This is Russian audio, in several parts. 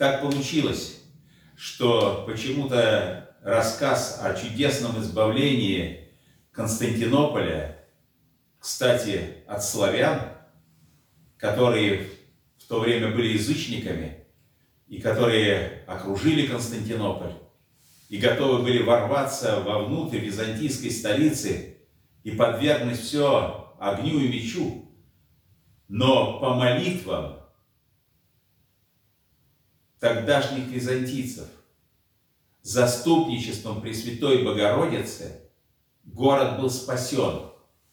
Так получилось, что почему-то рассказ о чудесном избавлении Константинополя, кстати, от славян, которые в то время были язычниками и которые окружили Константинополь и готовы были ворваться вовнутрь византийской столицы и подвергнуть все огню и мечу, но по молитвам тогдашних византийцев, заступничеством Пресвятой Богородицы, город был спасен,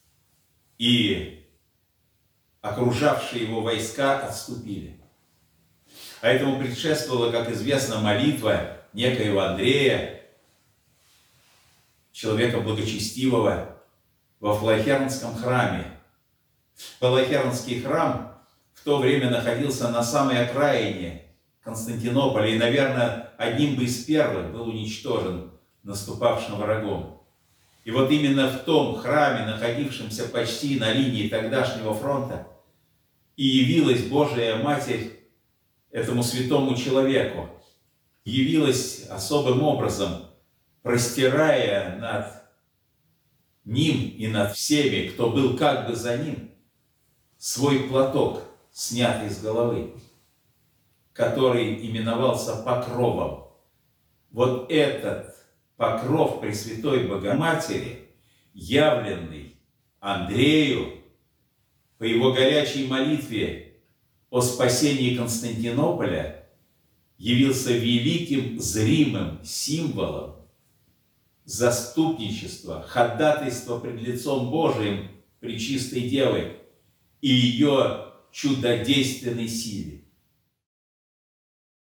и окружавшие его войска отступили. А этому предшествовала, как известно, молитва некоего Андрея, человека благочестивого, во Флахернском храме. Флахернский храм в то время находился на самой окраине Константинополя и, наверное, одним бы из первых был уничтожен наступавшим врагом. И вот именно в том храме, находившемся почти на линии тогдашнего фронта, и явилась Божия Матерь этому святому человеку. Явилась особым образом, простирая над ним и над всеми, кто был как бы за ним, свой платок, снятый с головы, который именовался покровом. Вот этот покров Пресвятой Богоматери, явленный Андрею по его горячей молитве о спасении Константинополя, явился великим зримым символом заступничества, ходатайства пред лицом Божиим Пречистой Девы и ее чудодейственной силе.